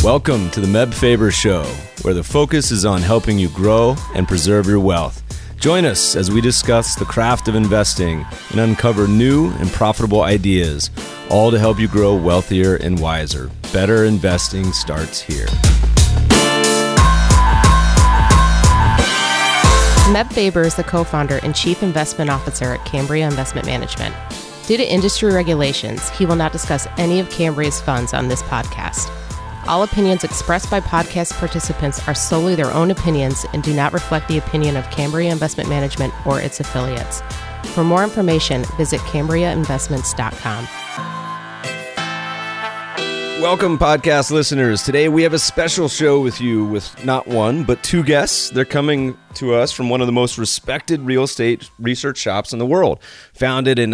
Welcome to the Meb Faber Show, where the focus is on helping you grow and preserve your wealth. Join us as we discuss the craft of investing and uncover new and profitable ideas, all to help you grow wealthier and wiser. Better investing starts here. Meb Faber is the co-founder and chief investment officer at Cambria Investment Management. Due to industry regulations, he will not discuss any of Cambria's funds on this podcast. All opinions expressed by podcast participants are solely their own opinions and do not reflect the opinion of Cambria Investment Management or its affiliates. For more information, visit CambriaInvestments.com. Welcome, podcast listeners. Today we have a special show with you with not one, but two guests. They're coming to us from one of the most respected real estate research shops in the world. Founded in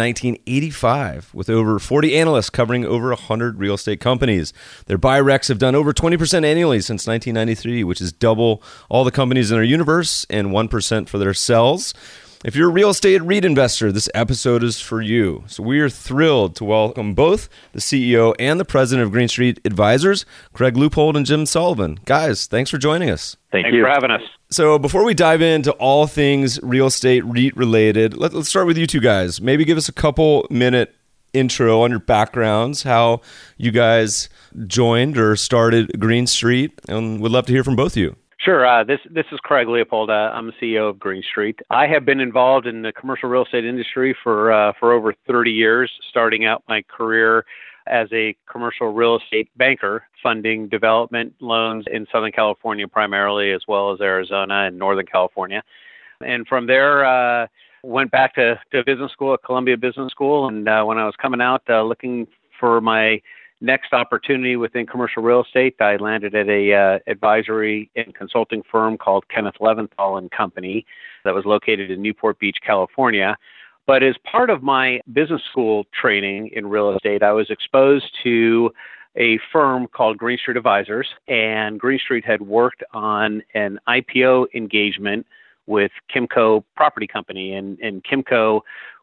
1985 with over 40 analysts covering over 100 real estate companies. Their buy recs have done over 20% annually since 1993, which is double all the companies in their universe and 1% for their sells. If you're a real estate REIT investor, this episode is for you. So we are thrilled to welcome both the CEO and the president of Green Street Advisors, Craig Leupold and Jim Sullivan. Guys, thanks for joining us. Thanks for having us. So before we dive into all things real estate REIT related, let's start with you two guys. Maybe give us a couple-minute intro on your backgrounds, how you guys joined or started Green Street, and we'd love to hear from both of you. Sure. This is Craig Leupold. I'm the CEO of Green Street. I have been involved in the commercial real estate industry for over 30 years, starting out my career as a commercial real estate banker, funding development loans in Southern California primarily, as well as Arizona and Northern California. And from there, went back to business school at Columbia Business School. And when I was coming out looking for my next opportunity within commercial real estate, I landed at a advisory and consulting firm called Kenneth Leventhal and Company that was located in Newport Beach, California. But as part of my business school training in real estate, I was exposed to a firm called Green Street Advisors, and Green Street had worked on an IPO engagement with Kimco Property Company, and Kimco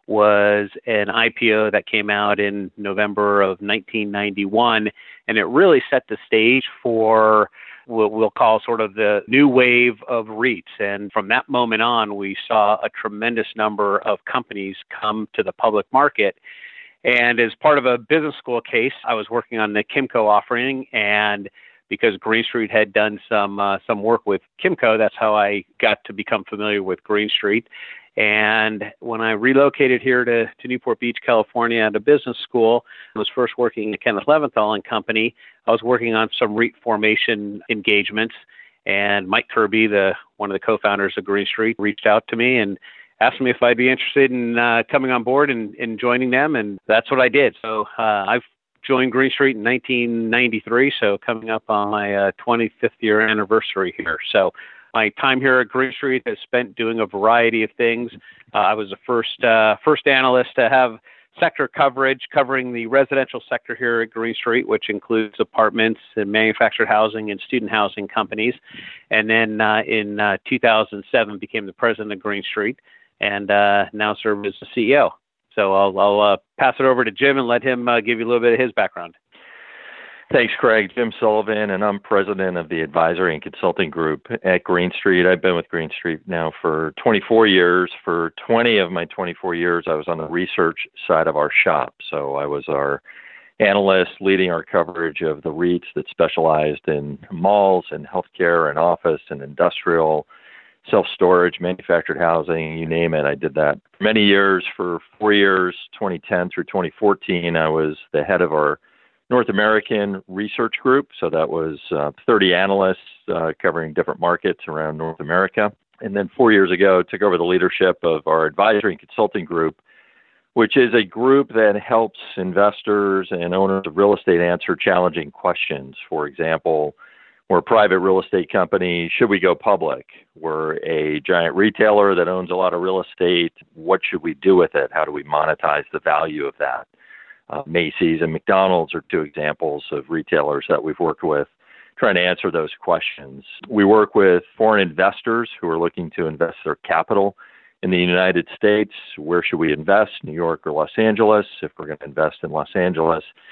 was an IPO that came out in November of 1991, and it really set the stage for what we'll call sort of the new wave of REITs. And from that moment on, we saw a tremendous number of companies come to the public market. And as part of a business school case, I was working on the Kimco offering, and because Green Street had done some work with Kimco, that's how I got to become familiar with Green Street. And when I relocated here to Newport Beach, California at a business school, I was first working at Kenneth Leventhal and Company. I was working on some REIT formation engagements, and Mike Kirby, one of the co-founders of Green Street, reached out to me and asked me if I'd be interested in coming on board and joining them, and that's what I did. So I've joined Green Street in 1993, so coming up on my 25th year anniversary here. So my time here at Green Street is spent doing a variety of things. I was the first analyst to have sector coverage covering the residential sector here at Green Street, which includes apartments and manufactured housing and student housing companies. And then in 2007, became the president of Green Street, and now serve as the CEO. So I'll pass it over to Jim and let him give you a little bit of his background. Thanks, Craig. Jim Sullivan, and I'm president of the advisory and consulting group at Green Street. I've been with Green Street now for 24 years. For 20 of my 24 years, I was on the research side of our shop. So I was our analyst leading our coverage of the REITs that specialized in malls and healthcare and office and industrial, self-storage, manufactured housing, you name it. I did that for many years. For 4 years, 2010 through 2014, I was the head of our North American research group. So that was 30 analysts covering different markets around North America. And then 4 years ago, took over the leadership of our advisory and consulting group, which is a group that helps investors and owners of real estate answer challenging questions. For example, we're a private real estate company. Should we go public? We're a giant retailer that owns a lot of real estate. What should we do with it? How do we monetize the value of that? Macy's and McDonald's are two examples of retailers that we've worked with trying to answer those questions. We work with foreign investors who are looking to invest their capital in the United States. Where should we invest, New York or Los Angeles? If we're going to invest in Los Angeles,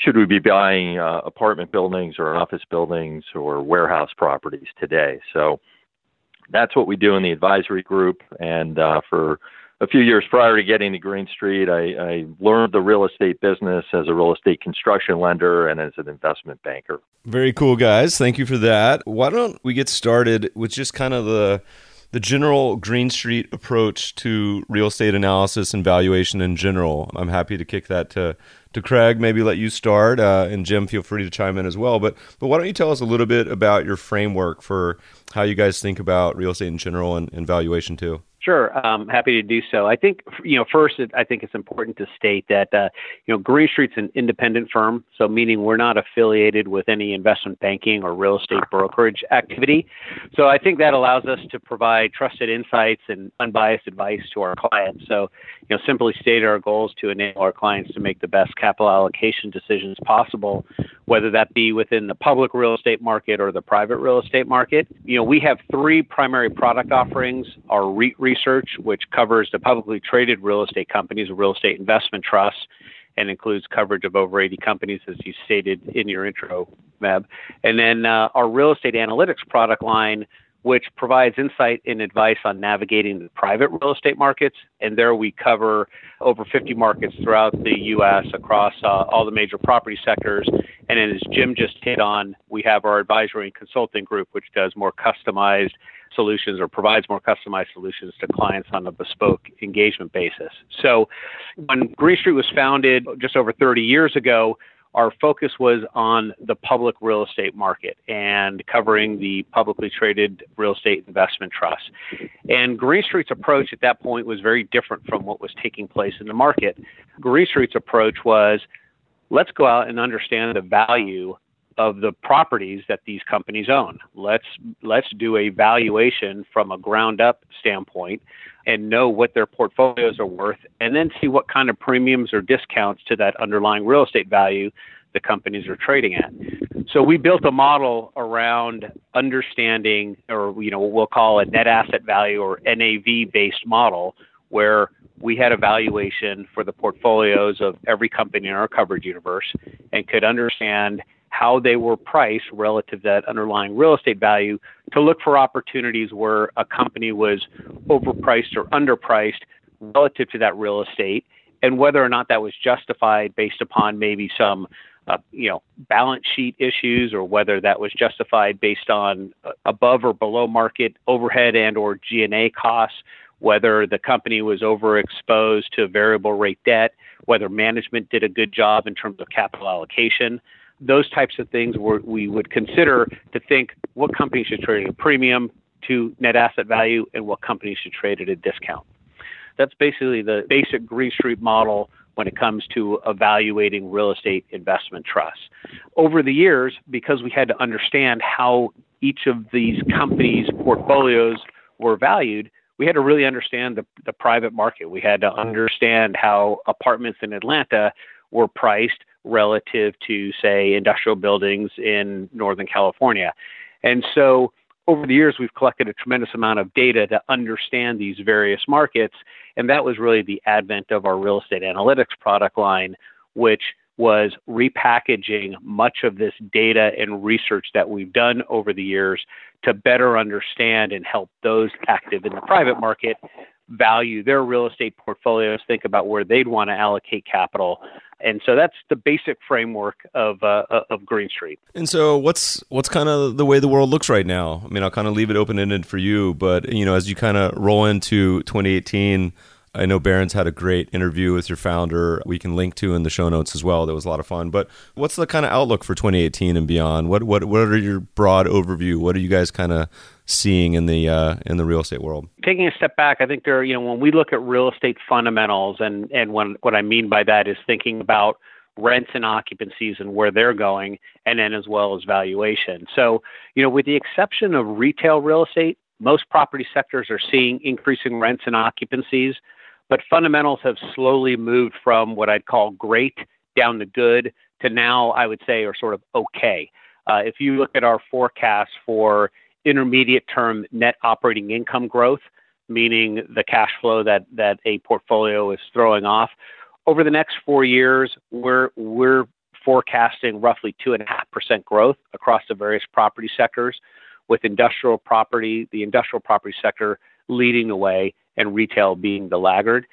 should we be buying apartment buildings or office buildings or warehouse properties today? So that's what we do in the advisory group. And for a few years prior to getting to Green Street, I learned the real estate business as a real estate construction lender and as an investment banker. Very cool, guys. Thank you for that. Why don't we get started with just kind of the general Green Street approach to real estate analysis and valuation in general. I'm happy to kick that to Craig, maybe let you start, and Jim, feel free to chime in as well. But why don't you tell us a little bit about your framework for how you guys think about real estate in general and valuation too? Sure. I'm happy to do so. I think, first, I think it's important to state that, Green Street's an independent firm. So meaning we're not affiliated with any investment banking or real estate brokerage activity. So I think that allows us to provide trusted insights and unbiased advice to our clients. So, simply stated, our goal is to enable our clients to make the best capital allocation decisions possible, whether that be within the public real estate market or the private real estate market. We have three primary product offerings: our REIT research, which covers the publicly traded real estate companies, real estate investment trusts, and includes coverage of over 80 companies, as you stated in your intro, Meb. And then our real estate analytics product line, which provides insight and advice on navigating the private real estate markets. And there we cover over 50 markets throughout the U.S. across all the major property sectors. And then, as Jim just hit on, we have our advisory and consulting group, which does more customized solutions or provides more customized solutions to clients on a bespoke engagement basis. So when Green Street was founded just over 30 years ago, our focus was on the public real estate market and covering the publicly traded real estate investment trusts. And Green Street's approach at that point was very different from what was taking place in the market. Green Street's approach was, let's go out and understand the value of the properties that these companies own. Let's do a valuation from a ground up standpoint and know what their portfolios are worth, and then see what kind of premiums or discounts to that underlying real estate value the companies are trading at. So we built a model around understanding, or what we'll call a net asset value or NAV based model, where we had a valuation for the portfolios of every company in our coverage universe and could understand how they were priced relative to that underlying real estate value to look for opportunities where a company was overpriced or underpriced relative to that real estate, and whether or not that was justified based upon maybe some balance sheet issues, or whether that was justified based on above or below market overhead and or G&A costs, whether the company was overexposed to variable rate debt, whether management did a good job in terms of capital allocation. Those types of things we would consider to think what companies should trade at a premium to net asset value and what companies should trade at a discount. That's basically the basic Green Street model when it comes to evaluating real estate investment trusts. Over the years, because we had to understand how each of these companies' portfolios were valued, we had to really understand the private market. We had to understand how apartments in Atlanta were priced relative to, say, industrial buildings in Northern California. And so over the years, we've collected a tremendous amount of data to understand these various markets. And that was really the advent of our real estate analytics product line, which was repackaging much of this data and research that we've done over the years to better understand and help those active in the private market value their real estate portfolios, think about where they'd want to allocate capital. And so that's the basic framework of Green Street. And so what's kind of the way the world looks right now? I mean, I'll kind of leave it open-ended for you, but as you kind of roll into 2018, I know Barron's had a great interview with your founder we can link to in the show notes as well. That was a lot of fun. But what's the kind of outlook for 2018 and beyond? What are your broad overview? What are you guys kind of seeing in the real estate world? Taking a step back, I think when we look at real estate fundamentals, and what I mean by that is thinking about rents and occupancies and where they're going, and then as well as valuation. So, with the exception of retail real estate, most property sectors are seeing increasing rents and occupancies, but fundamentals have slowly moved from what I'd call great down to good to now I would say are sort of okay. If you look at our forecast for intermediate term net operating income growth, meaning the cash flow that a portfolio is throwing off, over the next 4 years, we're forecasting roughly 2.5% growth across the various property sectors, with the industrial property sector leading the way and retail being the laggard.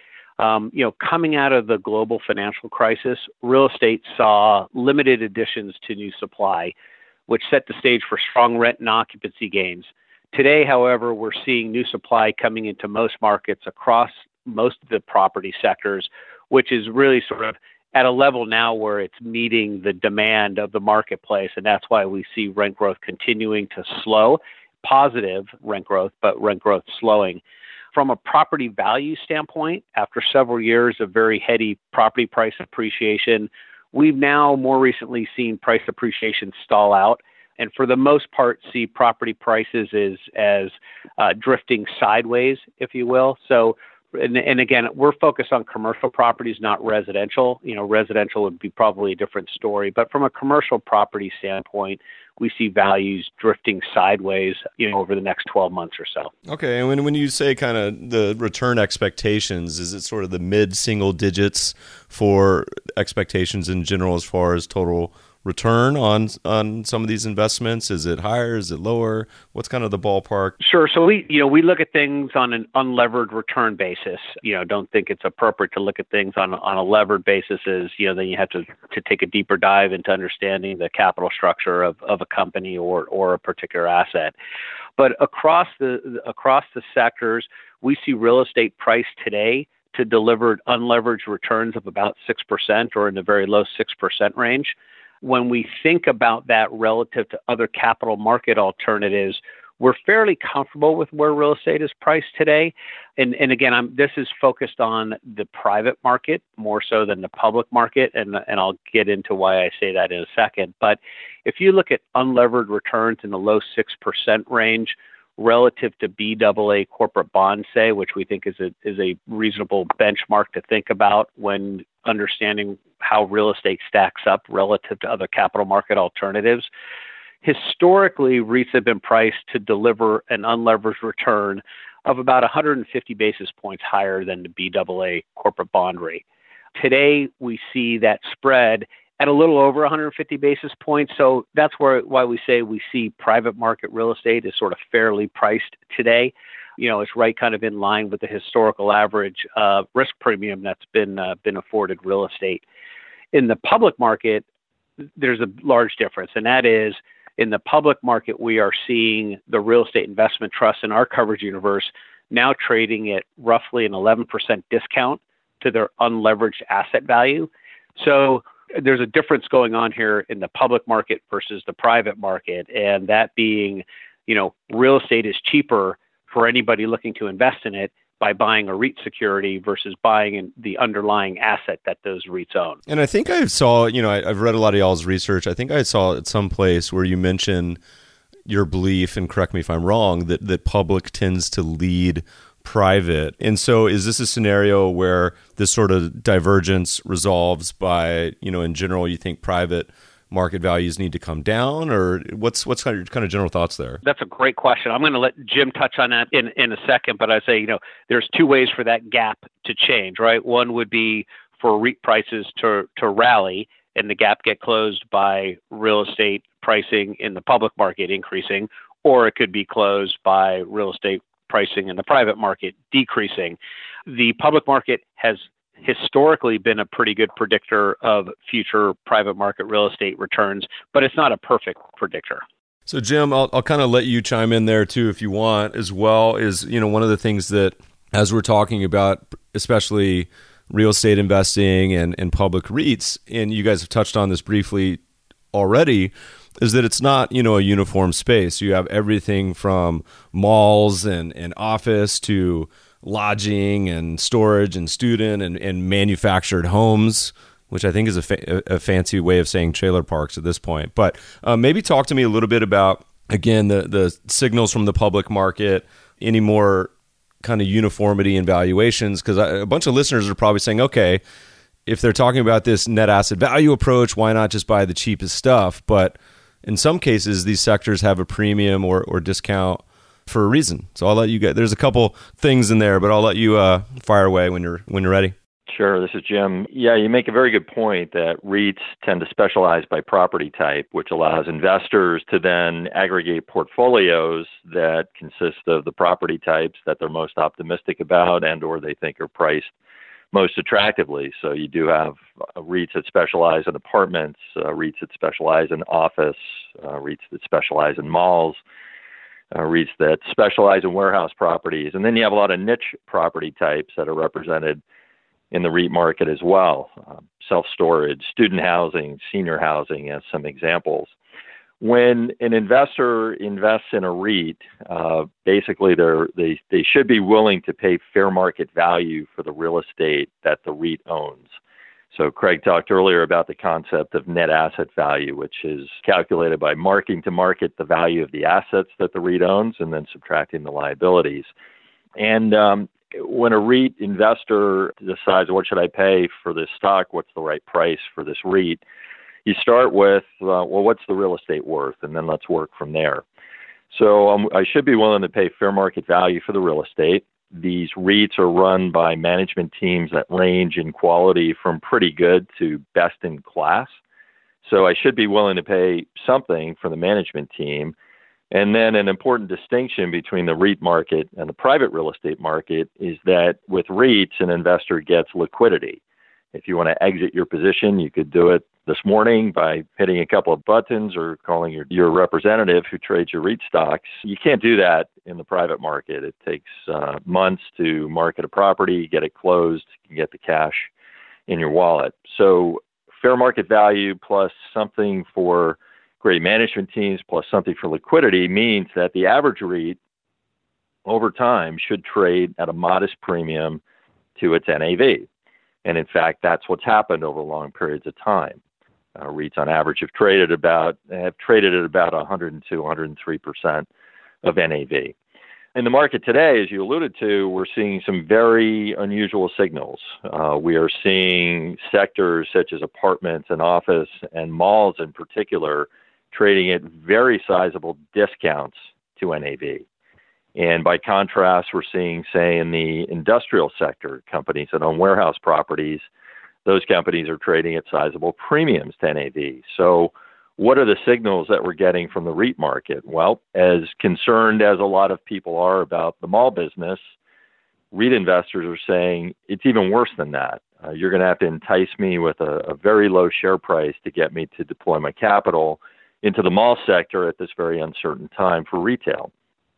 Coming out of the global financial crisis, real estate saw limited additions to new supply, which set the stage for strong rent and occupancy gains. Today, however, we're seeing new supply coming into most markets across most of the property sectors, which is really sort of at a level now where it's meeting the demand of the marketplace. And that's why we see rent growth continuing to slow, positive rent growth, but rent growth slowing. From a property value standpoint, after several years of very heady property price appreciation, we've now more recently seen price appreciation stall out, and for the most part see property prices as drifting sideways, if you will. So, and again, we're focused on commercial properties, not residential. Residential would be probably a different story, but from a commercial property standpoint, we see values drifting sideways, over the next 12 months or so. Okay, and when you say kind of the return expectations, is it sort of the mid-single digits for expectations in general as far as total return on some of these investments? Is it higher? Is it lower? What's kind of the ballpark? Sure. So we look at things on an unlevered return basis. Don't think it's appropriate to look at things on a levered basis. Then you have to take a deeper dive into understanding the capital structure of a company or a particular asset. But across the sectors, we see real estate priced today to deliver unleveraged returns of about 6% or in the very low 6% range. When we think about that relative to other capital market alternatives, we're fairly comfortable with where real estate is priced today. And again, this is focused on the private market more so than the public market, and I'll get into why I say that in a second. But if you look at unlevered returns in the low 6% range relative to BAA corporate bonds, say, which we think is a reasonable benchmark to think about when understanding how real estate stacks up relative to other capital market alternatives. Historically, REITs have been priced to deliver an unleveraged return of about 150 basis points higher than the BAA corporate bond rate. Today, we see that spread at a little over 150 basis points. So that's why we say we see private market real estate is sort of fairly priced today. It's right kind of in line with the historical average risk premium that's been afforded real estate. In the public market, there's a large difference, and that is in the public market, we are seeing the real estate investment trust in our coverage universe now trading at roughly an 11% discount to their unleveraged asset value. So there's a difference going on here in the public market versus the private market, and that being, real estate is cheaper for anybody looking to invest in it by buying a REIT security versus buying the underlying asset that those REITs own. And I think I saw, I've read a lot of y'all's research. I think I saw at some place where you mentioned your belief, and correct me if I'm wrong, that public tends to lead private. And so is this a scenario where this sort of divergence resolves by, in general, you think private market values need to come down, or what's kind of general thoughts there? That's a great question. I'm going to let Jim touch on that in a second, but I say, there's two ways for that gap to change, right? One would be for REIT prices to rally and the gap get closed by real estate pricing in the public market increasing, or it could be closed by real estate pricing in the private market decreasing. The public market has historically been a pretty good predictor of future private market real estate returns, but it's not a perfect predictor. So Jim, I'll kind of let you chime in there too if you want, as well. Is one of the things that, as we're talking about, especially real estate investing and public REITs, and you guys have touched on this briefly already, is that it's not, a uniform space. You have everything from malls and office to lodging and storage and student and manufactured homes, which I think is a fancy way of saying trailer parks at this point. But maybe talk to me a little bit about, again, the signals from the public market, any more kind of uniformity in valuations, because a bunch of listeners are probably saying, okay, if they're talking about this net asset value approach, why not just buy the cheapest stuff? But in some cases, these sectors have a premium or discount for a reason. So I'll let you get, there's a couple things in there, but I'll let you fire away when you're ready. Sure, this is Jim. Yeah, you make a very good point that REITs tend to specialize by property type, which allows investors to then aggregate portfolios that consist of the property types that they're most optimistic about and or they think are priced most attractively. So you do have REITs that specialize in apartments, REITs that specialize in office, REITs that specialize in malls, REITs that specialize in warehouse properties. And then you have a lot of niche property types that are represented in the REIT market as well. Self-storage, student housing, senior housing as some examples. When an investor invests in a REIT, basically they should be willing to pay fair market value for the real estate that the REIT owns. So Craig talked earlier about the concept of net asset value, which is calculated by marking to market the value of the assets that the REIT owns and then subtracting the liabilities. And when a REIT investor decides, what should I pay for this stock? What's the right price for this REIT? You start with, what's the real estate worth? And then let's work from there. So I should be willing to pay fair market value for the real estate. These REITs are run by management teams that range in quality from pretty good to best in class. So I should be willing to pay something for the management team. And then an important distinction between the REIT market and the private real estate market is that with REITs, an investor gets liquidity. If you want to exit your position, you could do it this morning by hitting a couple of buttons or calling your representative who trades your REIT stocks. You can't do that in the private market. It takes months to market a property, get it closed, and get the cash in your wallet. So fair market value plus something for great management teams plus something for liquidity means that the average REIT over time should trade at a modest premium to its NAV. And in fact, that's what's happened over long periods of time. REITs on average have traded at about 102, 103% of NAV. In the market today, as you alluded to, we're seeing some very unusual signals. We are seeing sectors such as apartments and office and malls in particular trading at very sizable discounts to NAV. And by contrast, we're seeing, say, in the industrial sector, companies that own warehouse properties, those companies are trading at sizable premiums to NAV. So what are the signals that we're getting from the REIT market? Well, as concerned as a lot of people are about the mall business, REIT investors are saying it's even worse than that. You're going to have to entice me with a very low share price to get me to deploy my capital into the mall sector at this very uncertain time for retail.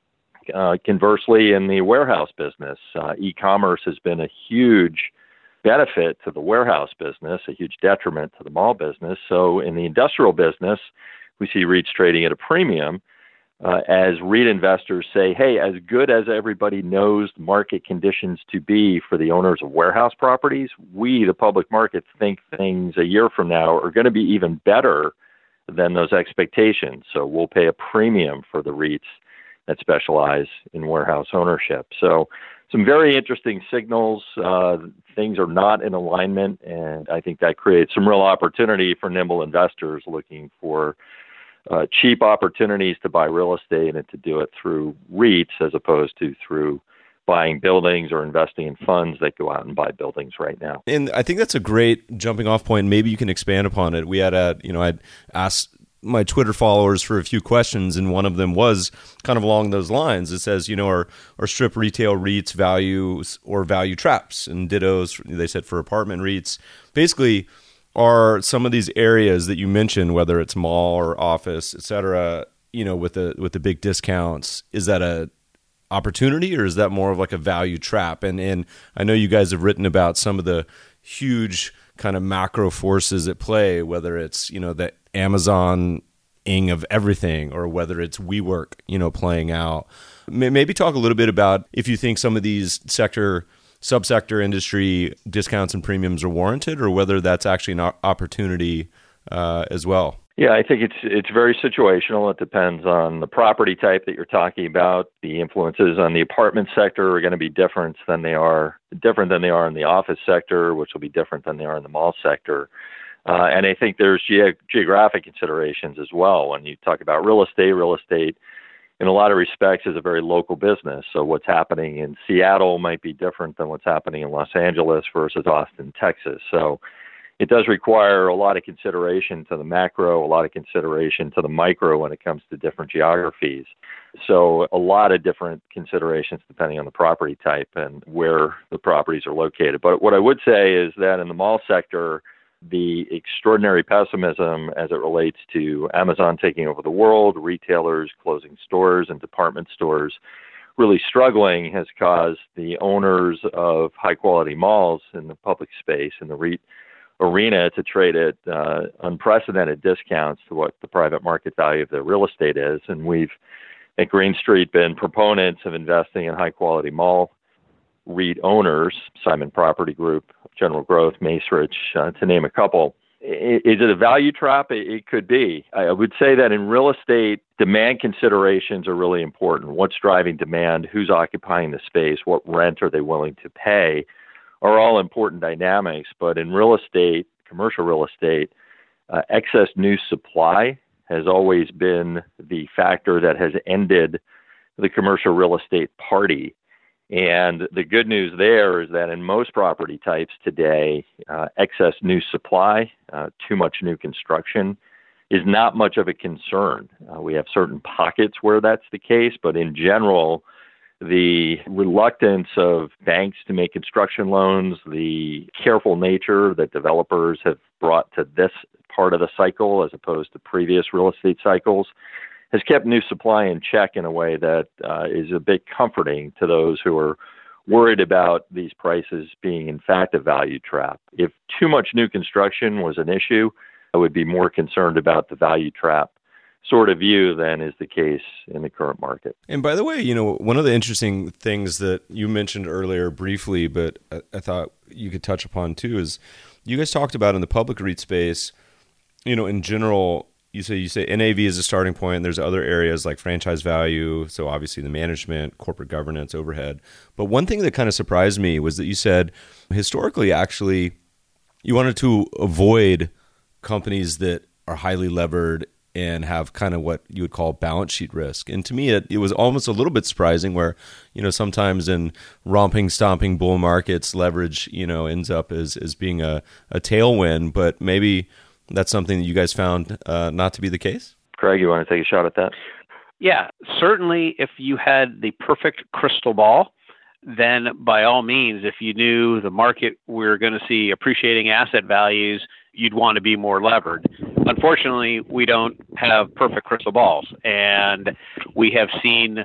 Conversely, in the warehouse business, e-commerce has been a huge benefit to the warehouse business, a huge detriment to the mall business. So in the industrial business, we see REITs trading at a premium as REIT investors say, hey, as good as everybody knows market conditions to be for the owners of warehouse properties, we, the public market, think things a year from now are going to be even better than those expectations. So we'll pay a premium for the REITs that specialize in warehouse ownership. So some very interesting signals. Things are not in alignment, and I think that creates some real opportunity for nimble investors looking for cheap opportunities to buy real estate and to do it through REITs as opposed to through buying buildings or investing in funds that go out and buy buildings right now. And I think that's a great jumping off point. Maybe you can expand upon it. We had I'd asked my Twitter followers for a few questions, and one of them was kind of along those lines. It says, are strip retail REITs values or value traps? And dittos, they said, for apartment REITs. Basically, are some of these areas that you mentioned, whether it's mall or office, et cetera, with the big discounts, is that a opportunity or is that more of like a value trap? And I know you guys have written about some of the huge kind of macro forces at play, whether it's, the Amazon-ing of everything or whether it's WeWork, playing out. Maybe talk a little bit about if you think some of these subsector industry discounts and premiums are warranted or whether that's actually an opportunity as well. Yeah, I think it's very situational. It depends on the property type that you're talking about. The influences on the apartment sector are going to be different than they are in the office sector, which will be different than they are in the mall sector. And I think there's geographic considerations as well. When you talk about real estate in a lot of respects, is a very local business. So what's happening in Seattle might be different than what's happening in Los Angeles versus Austin, Texas. So it does require a lot of consideration to the macro, a lot of consideration to the micro when it comes to different geographies. So a lot of different considerations depending on the property type and where the properties are located. But what I would say is that in the mall sector, the extraordinary pessimism as it relates to Amazon taking over the world, retailers closing stores and department stores really struggling has caused the owners of high-quality malls in the public space and the REIT arena to trade at unprecedented discounts to what the private market value of their real estate is. And we've, at Green Street, been proponents of investing in high-quality mall REIT owners, Simon Property Group, General Growth, Macerich, to name a couple. Is it a value trap? It could be. I would say that in real estate, demand considerations are really important. What's driving demand? Who's occupying the space? What rent are they willing to pay? Are all important dynamics. But in real estate, commercial real estate, excess new supply has always been the factor that has ended the commercial real estate party. And the good news there is that in most property types today, excess new supply, too much new construction is not much of a concern. We have certain pockets where that's the case, but in general, the reluctance of banks to make construction loans, the careful nature that developers have brought to this part of the cycle as opposed to previous real estate cycles has kept new supply in check in a way that is a bit comforting to those who are worried about these prices being, in fact, a value trap. If too much new construction was an issue, I would be more concerned about the value trap sort of view than is the case in the current market. And by the way, one of the interesting things that you mentioned earlier briefly, but I thought you could touch upon too, is you guys talked about in the public REIT space, in general, you say NAV is a starting point, and there's other areas like franchise value, so obviously the management, corporate governance, overhead. But one thing that kind of surprised me was that you said historically, actually, you wanted to avoid companies that are highly levered and have kind of what you would call balance sheet risk. And to me, it was almost a little bit surprising where, sometimes in romping, stomping bull markets, leverage, ends up as being a tailwind, but maybe that's something that you guys found not to be the case? Craig, you want to take a shot at that? Yeah, certainly if you had the perfect crystal ball, then by all means, if you knew the market we're going to see appreciating asset values, you'd want to be more levered. Unfortunately, we don't have perfect crystal balls. And we have seen,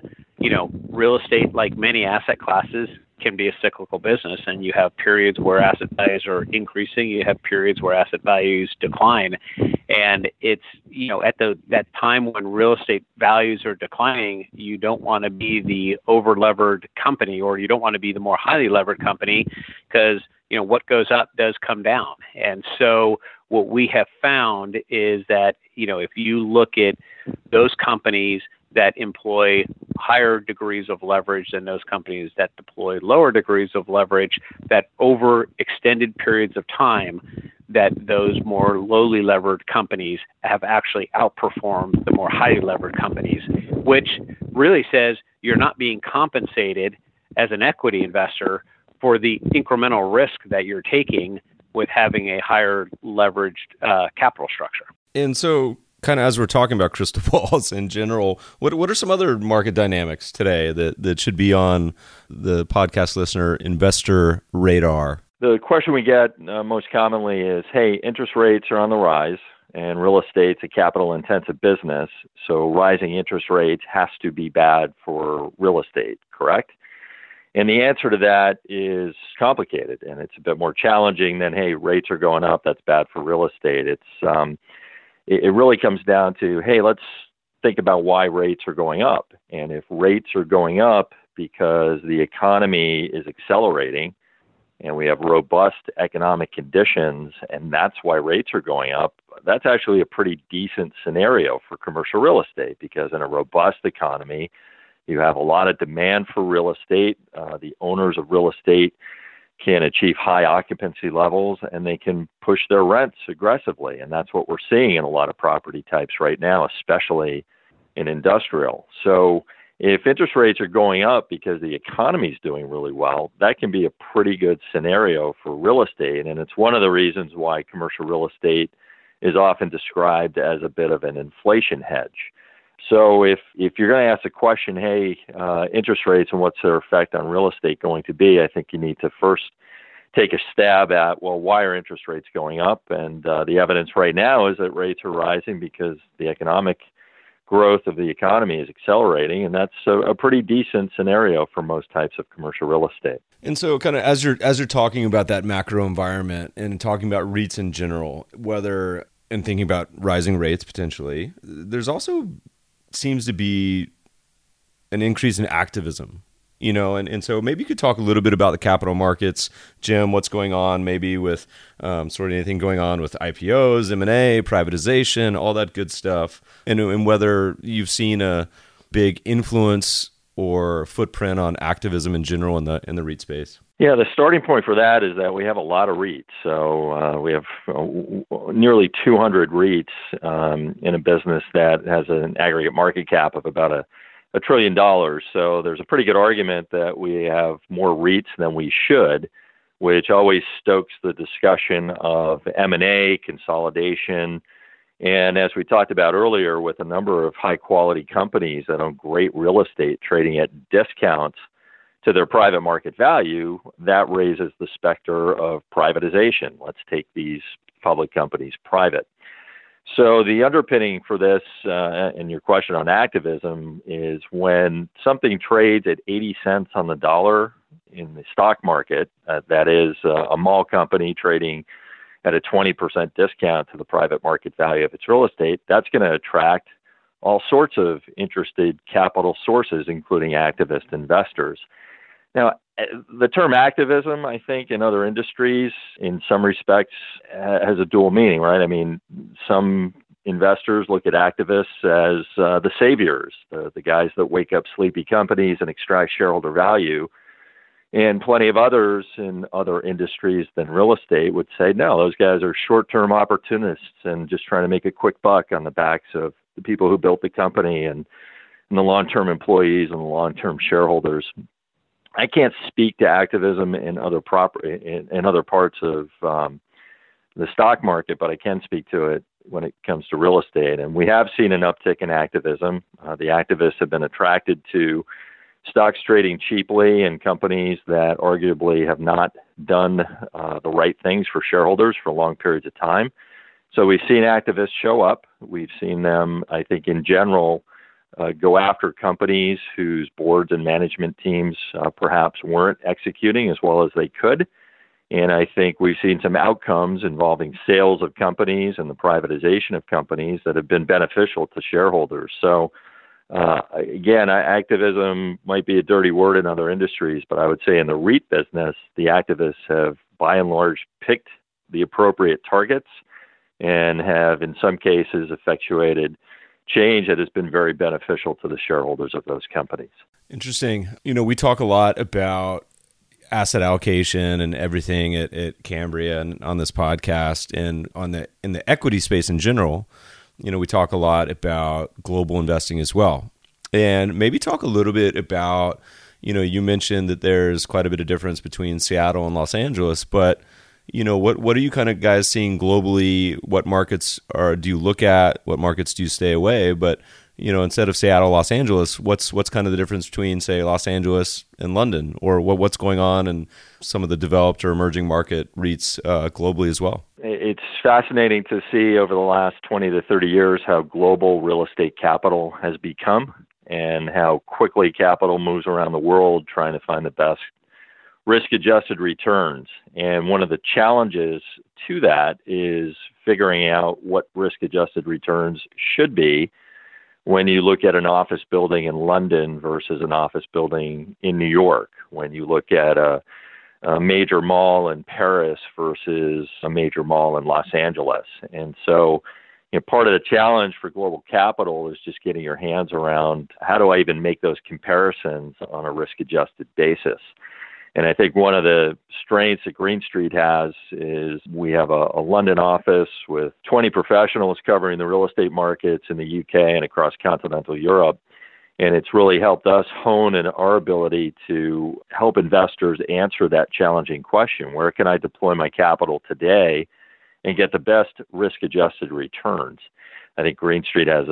real estate, like many asset classes, can be a cyclical business. And you have periods where asset values are increasing. You have periods where asset values decline. And it's, at that time when real estate values are declining, you don't want to be the over-levered company, or you don't want to be the more highly levered company, because what goes up does come down. And so what we have found is that, if you look at those companies that employ higher degrees of leverage than those companies that deploy lower degrees of leverage, that over extended periods of time, that those more lowly levered companies have actually outperformed the more highly levered companies, which really says you're not being compensated as an equity investor for the incremental risk that you're taking with having a higher leveraged capital structure. And so, kind of as we're talking about crystal balls in general, what are some other market dynamics today that should be on the podcast listener investor radar? The question we get most commonly is, hey, interest rates are on the rise, and real estate's a capital-intensive business, so rising interest rates has to be bad for real estate, correct? And the answer to that is complicated, and it's a bit more challenging than, hey, rates are going up, that's bad for real estate. It really comes down to, hey, let's think about why rates are going up. And if rates are going up because the economy is accelerating and we have robust economic conditions, and that's why rates are going up, that's actually a pretty decent scenario for commercial real estate, because in a robust economy, you have a lot of demand for real estate. The owners of real estate can achieve high occupancy levels, and they can push their rents aggressively. And that's what we're seeing in a lot of property types right now, especially in industrial. So if interest rates are going up because the economy is doing really well, that can be a pretty good scenario for real estate. And it's one of the reasons why commercial real estate is often described as a bit of an inflation hedge. So if you're going to ask the question, hey, interest rates and what's their effect on real estate going to be, I think you need to first take a stab at, well, why are interest rates going up? And the evidence right now is that rates are rising because the economic growth of the economy is accelerating, and that's a pretty decent scenario for most types of commercial real estate. And so kind of as you're talking about that macro environment and talking about REITs in general, and thinking about rising rates potentially, there's also seems to be an increase in activism, and so maybe you could talk a little bit about the capital markets, Jim, what's going on maybe with sort of anything going on with IPOs, M&A, privatization, all that good stuff, and whether you've seen a big influence or footprint on activism in general in the REIT space. Yeah, the starting point for that is that we have a lot of REITs. So we have nearly 200 REITs in a business that has an aggregate market cap of about $1 trillion. So there's a pretty good argument that we have more REITs than we should, which always stokes the discussion of M&A, consolidation. And as we talked about earlier, with a number of high-quality companies that own great real estate trading at discounts to their private market value, that raises the specter of privatization. Let's take these public companies private. So the underpinning for this, and your question on activism, is when something trades at 80 cents on the dollar in the stock market, that is a mall company trading at a 20% discount to the private market value of its real estate, that's going to attract all sorts of interested capital sources, including activist investors. Now, the term activism, I think, in other industries, in some respects, has a dual meaning, right? I mean, some investors look at activists as the saviors, the guys that wake up sleepy companies and extract shareholder value. And plenty of others in other industries than real estate would say, no, those guys are short-term opportunists and just trying to make a quick buck on the backs of the people who built the company and the long-term employees and the long-term shareholders. I can't speak to activism in other parts of the stock market, but I can speak to it when it comes to real estate. And we have seen an uptick in activism. The activists have been attracted to stocks trading cheaply and companies that arguably have not done the right things for shareholders for long periods of time. So we've seen activists show up. We've seen them, I think, in general, go after companies whose boards and management teams perhaps weren't executing as well as they could. And I think we've seen some outcomes involving sales of companies and the privatization of companies that have been beneficial to shareholders. So again, activism might be a dirty word in other industries, but I would say in the REIT business, the activists have by and large picked the appropriate targets and have in some cases effectuated change that has been very beneficial to the shareholders of those companies. Interesting. We talk a lot about asset allocation and everything at Cambria and on this podcast, and in the equity space in general. We talk a lot about global investing as well. And maybe talk a little bit about, you mentioned that there's quite a bit of difference between Seattle and Los Angeles, but what are you kind of guys seeing globally? What markets do you look at? What markets do you stay away? But instead of Seattle, Los Angeles, what's kind of the difference between, say, Los Angeles and London, or what's going on in some of the developed or emerging market REITs globally as well? It's fascinating to see over the last 20 to 30 years how global real estate capital has become and how quickly capital moves around the world trying to find the best risk-adjusted returns. And one of the challenges to that is figuring out what risk-adjusted returns should be when you look at an office building in London versus an office building in New York, when you look at a major mall in Paris versus a major mall in Los Angeles. And so, part of the challenge for global capital is just getting your hands around how do I even make those comparisons on a risk-adjusted basis. And I think one of the strengths that Green Street has is we have a London office with 20 professionals covering the real estate markets in the UK and across continental Europe. And it's really helped us hone in our ability to help investors answer that challenging question. Where can I deploy my capital today and get the best risk-adjusted returns? I think Green Street has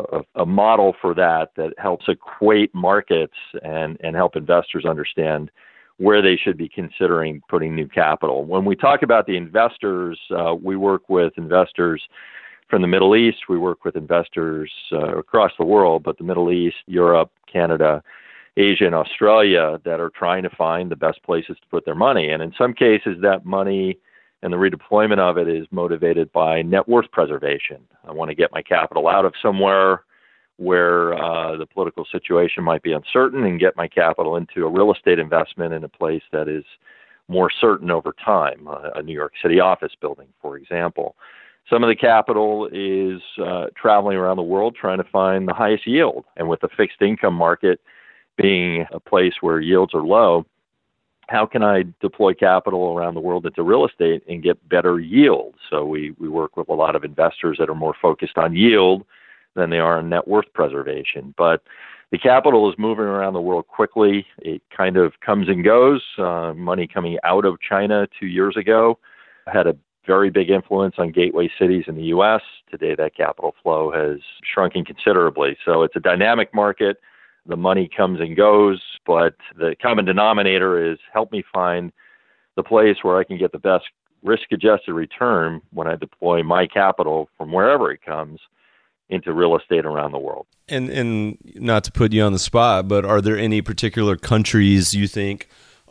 a model for that helps equate markets and help investors understand where they should be considering putting new capital. When we talk about the investors, we work with investors from the Middle East. We work with investors across the world, but the Middle East, Europe, Canada, Asia, and Australia that are trying to find the best places to put their money. And in some cases, that money and the redeployment of it is motivated by net worth preservation. I want to get my capital out of somewhere where the political situation might be uncertain and get my capital into a real estate investment in a place that is more certain over time, a New York City office building, for example. Some of the capital is traveling around the world trying to find the highest yield. And with the fixed income market being a place where yields are low, how can I deploy capital around the world into real estate and get better yield? So we work with a lot of investors that are more focused on yield than they are on net worth preservation. But the capital is moving around the world quickly. It kind of comes and goes. Money coming out of China 2 years ago had a very big influence on gateway cities in the U.S. Today, that capital flow has shrunken considerably. So it's a dynamic market. The money comes and goes, but the common denominator is help me find the place where I can get the best risk-adjusted return when I deploy my capital from wherever it comes into real estate around the world. And not to put you on the spot, but are there any particular countries you think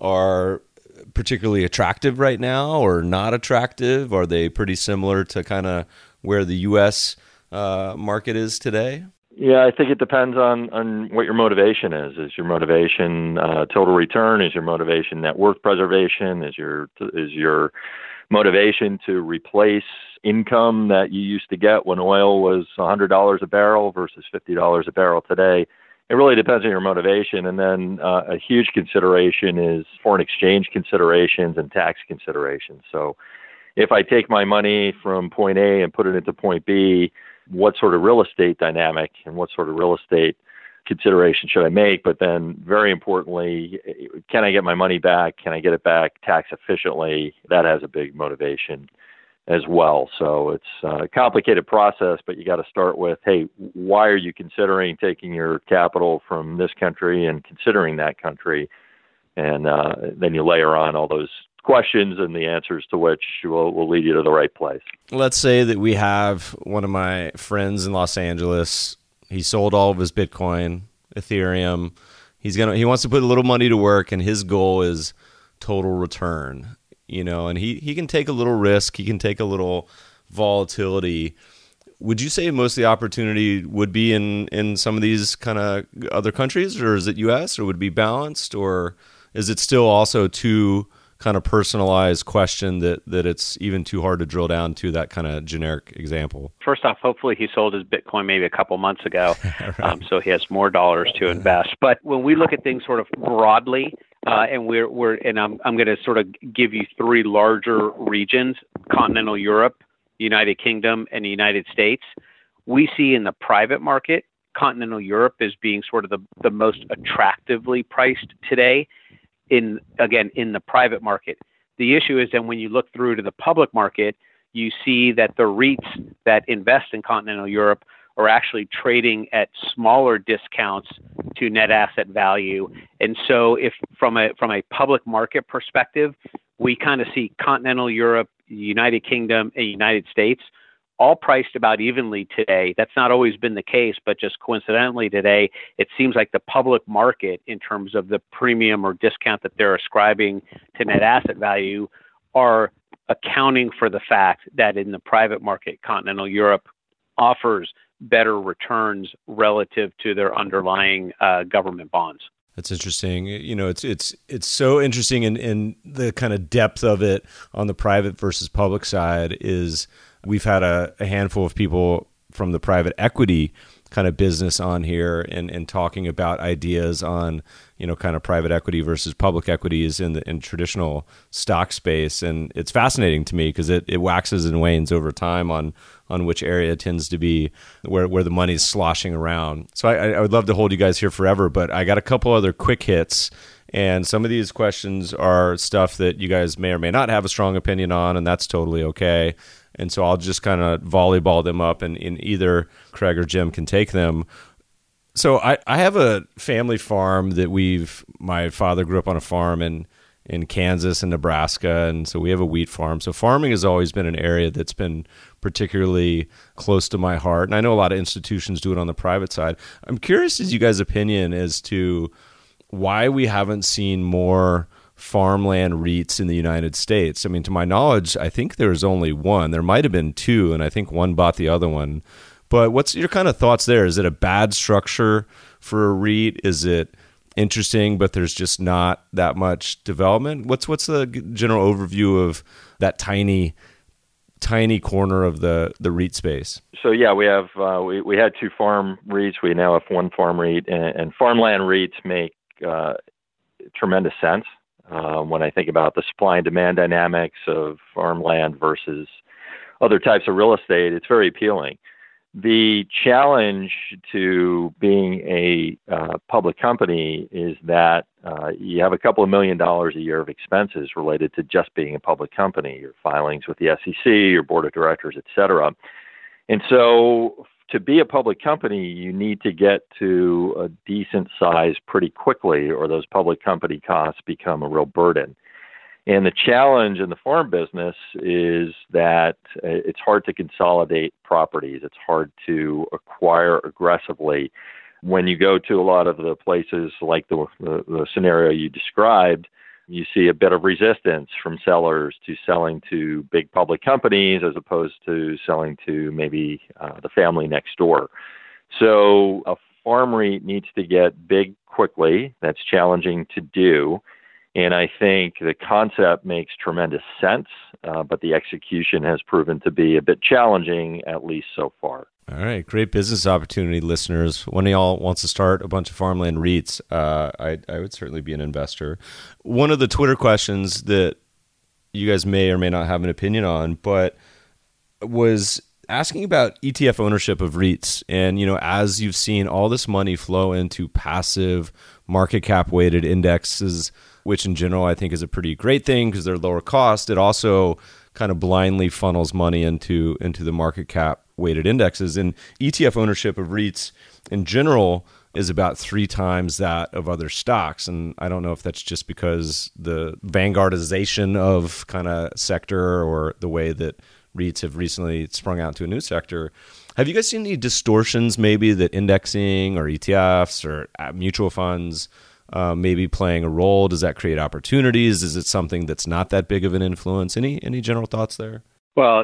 are particularly attractive right now or not attractive? Are they pretty similar to kind of where the U.S. Market is today? Yeah, I think it depends on what your motivation is. Is your motivation total return? Is your motivation net worth preservation? Is your motivation to replace income that you used to get when oil was $100 a barrel versus $50 a barrel today? It really depends on your motivation. And then a huge consideration is foreign exchange considerations and tax considerations. So if I take my money from point A and put it into point B, what sort of real estate dynamic and what sort of real estate consideration should I make? But then very importantly, can I get my money back? Can I get it back tax efficiently? That has a big motivation as well. So it's a complicated process, but you got to start with, hey, why are you considering taking your capital from this country and considering that country? And then you layer on all those questions and the answers to which will lead you to the right place. Let's say that we have one of my friends in Los Angeles. He sold all of his Bitcoin, Ethereum. He wants to put a little money to work, and his goal is total return. And he can take a little risk. He can take a little volatility. Would you say most of the opportunity would be in some of these kind of other countries, or is it U.S., or would it be balanced, or is it still also too kind of personalized question that it's even too hard to drill down to that kind of generic example? First off, hopefully he sold his Bitcoin maybe a couple months ago, right. So he has more dollars to invest. But when we look at things sort of broadly, and I'm going to sort of give you three larger regions: continental Europe, United Kingdom, and the United States. We see in the private market, continental Europe is being sort of the most attractively priced today. In the private market. The issue is that when you look through to the public market, you see that the REITs that invest in continental Europe are actually trading at smaller discounts to net asset value. And so if from a public market perspective, we kind of see continental Europe, United Kingdom, and United States all priced about evenly today. That's not always been the case, but just coincidentally today, it seems like the public market, in terms of the premium or discount that they're ascribing to net asset value, are accounting for the fact that in the private market, continental Europe offers better returns relative to their underlying government bonds. That's interesting. It's so interesting, in the kind of depth of it on the private versus public side is we've had a handful of people from the private equity kind of business on here and talking about ideas on, kind of private equity versus public equities in traditional stock space. And it's fascinating to me because it waxes and wanes over time on which area tends to be where the money's sloshing around. So I would love to hold you guys here forever, but I got a couple other quick hits. And some of these questions are stuff that you guys may or may not have a strong opinion on, and that's totally okay. And so I'll just kind of volleyball them up, and either Craig or Jim can take them. So I have a family farm that my father grew up on a farm in Kansas and Nebraska, and so we have a wheat farm. So farming has always been an area that's been particularly close to my heart. And I know a lot of institutions do it on the private side. I'm curious as you guys' opinion as to why we haven't seen more farmland REITs in the United States. I mean, to my knowledge, I think there's only one. There might have been two, and I think one bought the other one. But what's your kind of thoughts there? Is it a bad structure for a REIT? Is it interesting, but there's just not that much development? What's the general overview of that tiny corner of the REIT space? So yeah, we have we had two farm REITs. We now have one farm REIT, and farmland REITs make tremendous sense. When I think about the supply and demand dynamics of farmland versus other types of real estate, it's very appealing. The challenge to being a public company is that you have a couple of $1 million a year of expenses related to just being a public company, your filings with the SEC, your board of directors, et cetera. And so to be a public company, you need to get to a decent size pretty quickly, or those public company costs become a real burden. And the challenge in the farm business is that it's hard to consolidate properties. It's hard to acquire aggressively. When you go to a lot of the places like the scenario you described, you see a bit of resistance from sellers to selling to big public companies as opposed to selling to maybe the family next door. So a farm REIT needs to get big quickly. That's challenging to do. And I think the concept makes tremendous sense, but the execution has proven to be a bit challenging, at least so far. All right. Great business opportunity, listeners. One of y'all wants to start a bunch of farmland REITs. I would certainly be an investor. One of the Twitter questions that you guys may or may not have an opinion on, but was asking about ETF ownership of REITs. And, as you've seen all this money flow into passive market cap weighted indexes, which in general I think is a pretty great thing because they're lower cost, it also kind of blindly funnels money into the market cap weighted indexes. And ETF ownership of REITs in general is about 3 times that of other stocks. And I don't know if that's just because the vanguardization of kind of sector or the way that REITs have recently sprung out to a new sector. Have you guys seen any distortions maybe that indexing or ETFs or mutual funds maybe playing a role? Does that create opportunities? Is it something that's not that big of an influence? Any general thoughts there? Well,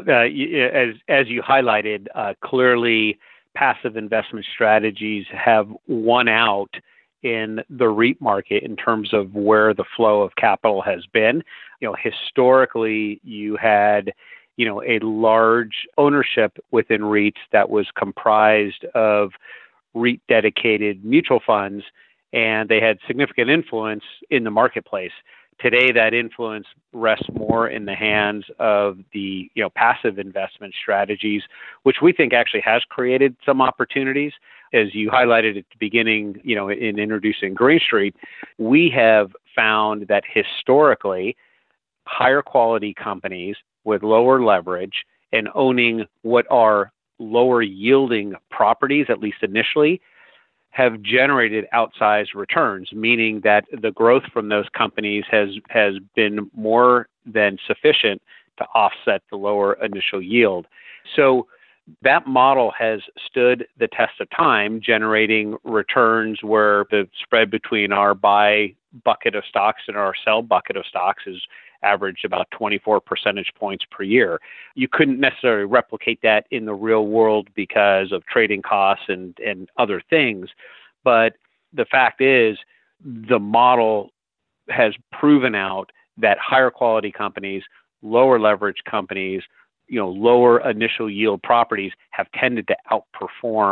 as you highlighted, clearly passive investment strategies have won out in the REIT market in terms of where the flow of capital has been. Historically, you had a large ownership within REITs that was comprised of REIT-dedicated mutual funds, and they had significant influence in the marketplace. Today, that influence rests more in the hands of the passive investment strategies, which we think actually has created some opportunities. As you highlighted at the beginning, in introducing Green Street, we have found that historically, higher quality companies with lower leverage and owning what are lower yielding properties, at least initially, have generated outsized returns, meaning that the growth from those companies has been more than sufficient to offset the lower initial yield. So that model has stood the test of time, generating returns where the spread between our buy bucket of stocks and our sell bucket of stocks is averaged about 24 percentage points per year. You couldn't necessarily replicate that in the real world because of trading costs and other things. But the fact is, the model has proven out that higher quality companies, lower leverage companies, lower initial yield properties have tended to outperform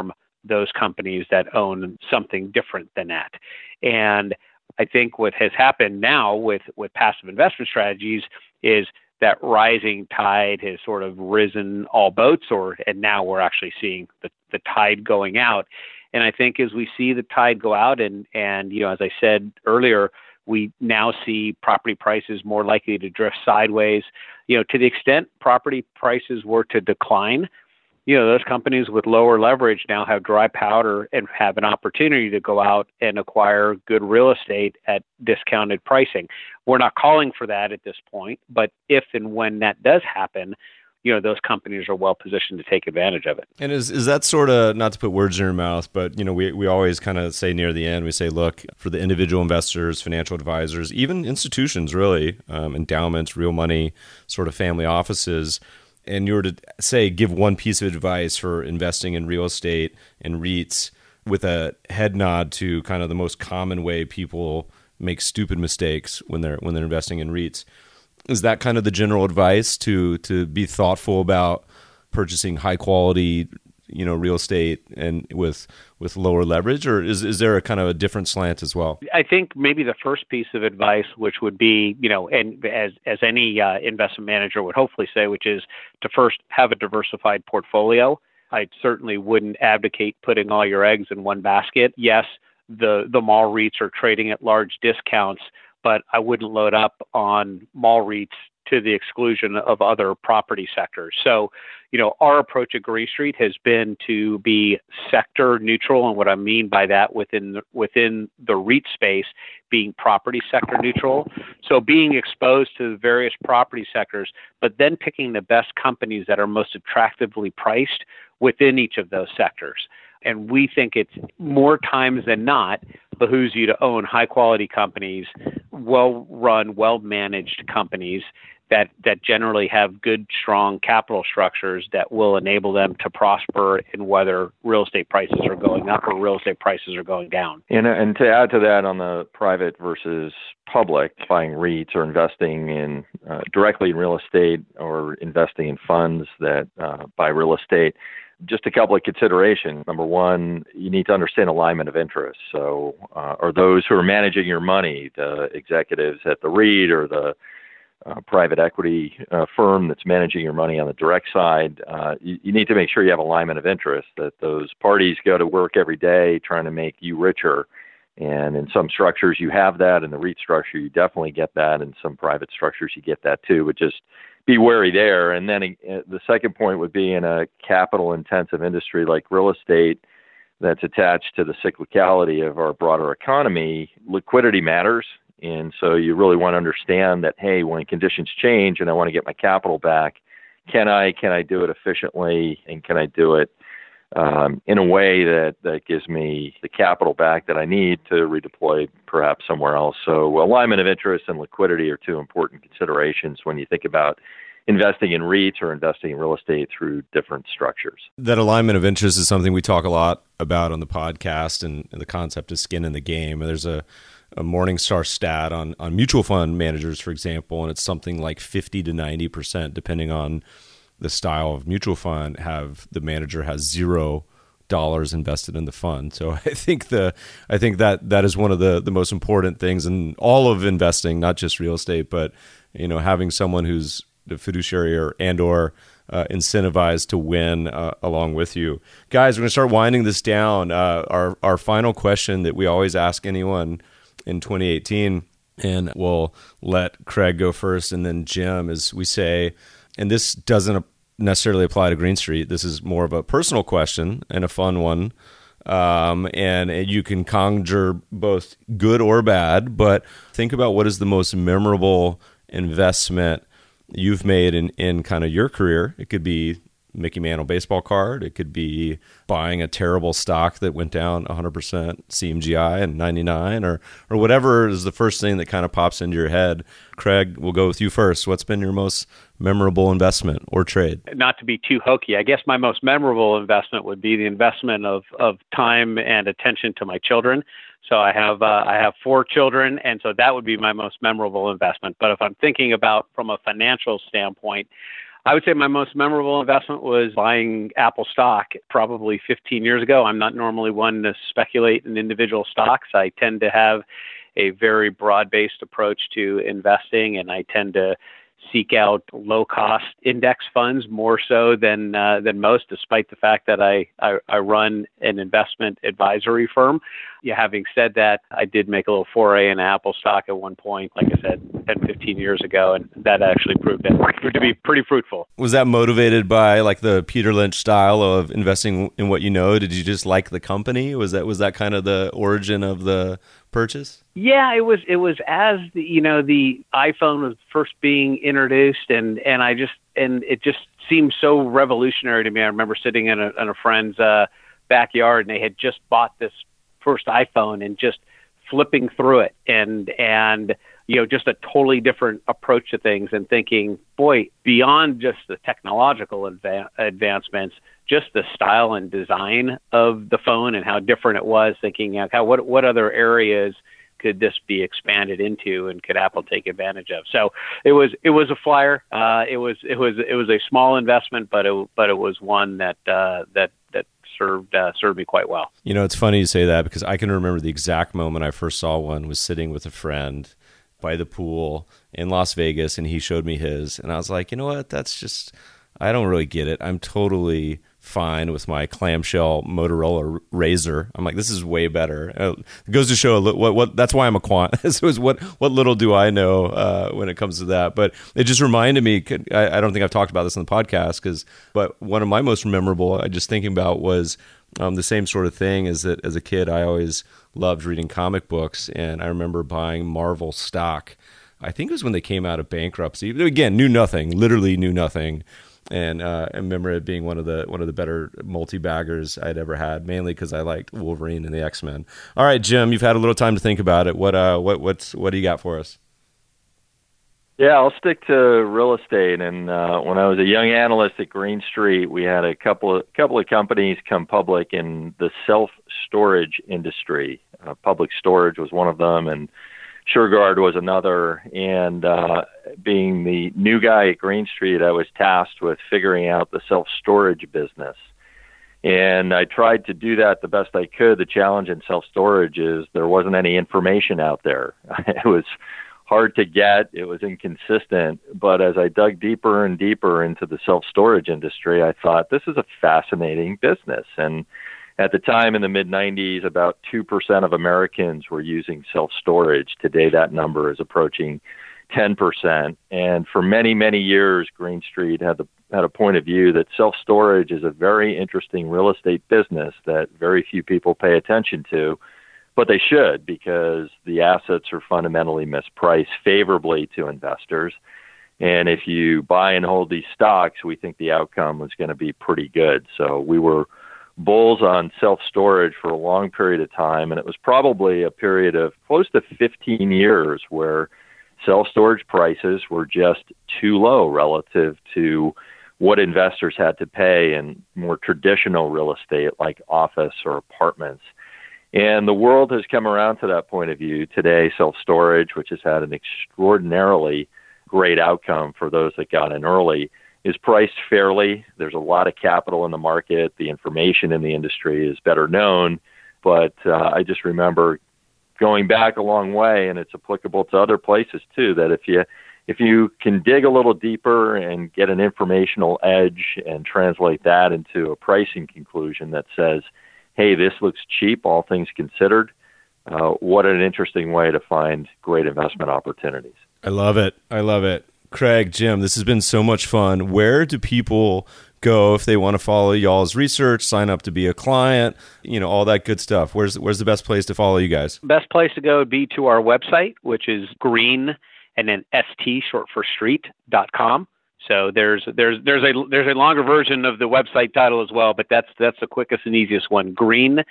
those companies that own something different than that. And I think what has happened now with passive investment strategies is that rising tide has sort of risen all boats, and now we're actually seeing the tide going out. And I think as we see the tide go out, and as I said earlier, we now see property prices more likely to drift sideways. To the extent property prices were to decline, those companies with lower leverage now have dry powder and have an opportunity to go out and acquire good real estate at discounted pricing. We're not calling for that at this point, but if and when that does happen, those companies are well positioned to take advantage of it. And is that sort of, not to put words in your mouth, but we always kind of say near the end, we say, look, for the individual investors, financial advisors, even institutions really, endowments, real money, sort of family offices, and you were to say, give one piece of advice for investing in real estate and REITs with a head nod to kind of the most common way people make stupid mistakes when they're investing in REITs. Is that kind of the general advice to be thoughtful about purchasing high quality, real estate and with lower leverage, or is there a kind of a different slant as well? I think maybe the first piece of advice, which would be, and as any investment manager would hopefully say, which is to first have a diversified portfolio. I certainly wouldn't advocate putting all your eggs in one basket. Yes, the mall REITs are trading at large discounts, but I wouldn't load up on mall REITs to the exclusion of other property sectors. So, our approach at Green Street has been to be sector neutral. And what I mean by that within the REIT space being property sector neutral. So being exposed to the various property sectors, but then picking the best companies that are most attractively priced within each of those sectors. And we think it's more times than not behooves you to own high quality companies, well-run, well-managed companies that generally have good, strong capital structures that will enable them to prosper in whether real estate prices are going up or real estate prices are going down. And to add to that on the private versus public, buying REITs or investing in directly in real estate or investing in funds that buy real estate, just a couple of considerations. Number one, you need to understand alignment of interest. So are those who are managing your money, the executives at the REIT or the private equity firm that's managing your money on the direct side, you need to make sure you have alignment of interest, that those parties go to work every day trying to make you richer. And in some structures you have that. In the REIT structure, you definitely get that. In some private structures, you get that too. But just be wary there. And then the second point would be in a capital-intensive industry like real estate that's attached to the cyclicality of our broader economy, liquidity matters. And so you really want to understand that, hey, when conditions change and I want to get my capital back, can I do it efficiently, and can I do it in a way that gives me the capital back that I need to redeploy perhaps somewhere else? So alignment of interest and liquidity are two important considerations when you think about investing in REITs or investing in real estate through different structures. That alignment of interest is something we talk a lot about on the podcast, and the concept is skin in the game. There's a Morningstar stat on mutual fund managers, for example, and it's something like 50 to 90%, depending on the style of mutual fund, the manager has $0 invested in the fund. So I think that is one of the most important things in all of investing, not just real estate, but having someone who's the fiduciary or incentivized to win along with you. Guys, we're going to start winding this down. Our final question that we always ask anyone in 2018, and we'll let Craig go first and then Jim, as we say, and this doesn't necessarily apply to Green Street. This is more of a personal question and a fun one. And you can conjure both good or bad, but think about what is the most memorable investment you've made in kind of your career. It could be Mickey Mantle baseball card. It could be buying a terrible stock that went down 100%, CMGI in 99, or whatever is the first thing that kind of pops into your head. Craig, we'll go with you first. What's been your most memorable investment or trade? Not to be too hokey, I guess my most memorable investment would be the investment of time and attention to my children. So I have 4 children, and so that would be my most memorable investment. But if I'm thinking about from a financial standpoint, I would say my most memorable investment was buying Apple stock probably 15 years ago. I'm not normally one to speculate in individual stocks. I tend to have a very broad-based approach to investing, and I tend to seek out low-cost index funds more so than most, despite the fact that I run an investment advisory firm. Yeah, having said that, I did make a little foray in Apple stock at one point, like I said, 10, 15 years ago, and that actually proved to be pretty fruitful. Was that motivated by like the Peter Lynch style of investing in what you know? Did you just like the company? Was that kind of the origin of the purchase? Yeah, it was as the iPhone was first being introduced, and it just seemed so revolutionary to me. I remember sitting in a friend's backyard, and they had just bought this first iPhone and just flipping through it, and just a totally different approach to things, and thinking, boy, beyond just the technological advancements, just the style and design of the phone and how different it was, thinking what other areas could this be expanded into, and could Apple take advantage of? So it was a flyer. It was a small investment, but it was one that served me quite well. You know, it's funny you say that, because I can remember the exact moment I first saw one. Was sitting with a friend by the pool in Las Vegas, and he showed me his, and I was like, you know what? That's just, I don't really get it. I'm totally fine with my clamshell Motorola Razr. I'm like, this is way better. It goes to show what that's why I'm a quant. So is what little do I know when it comes to that. But it just reminded me, I don't think I've talked about this on the podcast, but one of my most memorable, I just thinking about, was the same sort of thing, is that as a kid, I always loved reading comic books, and I remember buying Marvel stock. I think it was when they came out of bankruptcy. Again, literally knew nothing. And I remember it being one of the better multi-baggers I'd ever had, mainly because I liked Wolverine and the X-Men. All right, Jim, you've had a little time to think about it. What do you got for us? Yeah, I'll stick to real estate. And when I was a young analyst at Green Street, we had a couple of companies come public in the self-storage industry. Public Storage was one of them, and SureGuard was another. And being the new guy at Green Street, I was tasked with figuring out the self-storage business. And I tried to do that the best I could. The challenge in self-storage is there wasn't any information out there. It was hard to get. It was inconsistent. But as I dug deeper and deeper into the self-storage industry, I thought, this is a fascinating business. And at the time, in the mid-'90s, about 2% of Americans were using self-storage. Today, that number is approaching 10%. And for many, many years, Green Street had a point of view that self-storage is a very interesting real estate business that very few people pay attention to, but they should, because the assets are fundamentally mispriced favorably to investors. And if you buy and hold these stocks, we think the outcome was going to be pretty good. So we were bulls on self-storage for a long period of time, and it was probably a period of close to 15 years where self-storage prices were just too low relative to what investors had to pay in more traditional real estate like office or apartments. And the world has come around to that point of view. Today, self-storage, which has had an extraordinarily great outcome for those that got in early, is priced fairly. There's a lot of capital in the market. The information in the industry is better known. But I just remember going back a long way, and it's applicable to other places too, that if you can dig a little deeper and get an informational edge and translate that into a pricing conclusion that says, hey, this looks cheap, all things considered, what an interesting way to find great investment opportunities. I love it. Craig, Jim, this has been so much fun. Where do people go if they want to follow y'all's research, sign up to be a client, all that good stuff? Where's the best place to follow you guys? Best place to go would be to our website, which is green and then ST, short for street.com. So there's a longer version of the website title as well, but that's the quickest and easiest one, greenst.com.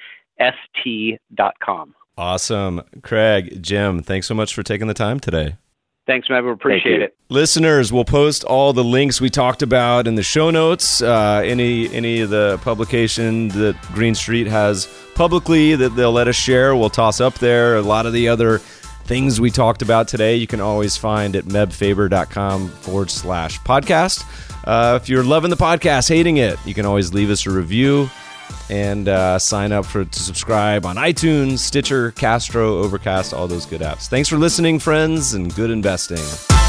Awesome. Craig, Jim, thanks so much for taking the time today. Thanks, Matt. We appreciate it. Listeners, we'll post all the links we talked about in the show notes. Any of the publication that Green Street has publicly that they'll let us share, we'll toss up there. A lot of the other things we talked about today, you can always find at mebfaber.com/podcast. If you're loving the podcast, hating it, you can always leave us a review and sign up to subscribe on iTunes, Stitcher, Castro, Overcast, all those good apps. Thanks for listening, friends, and good investing.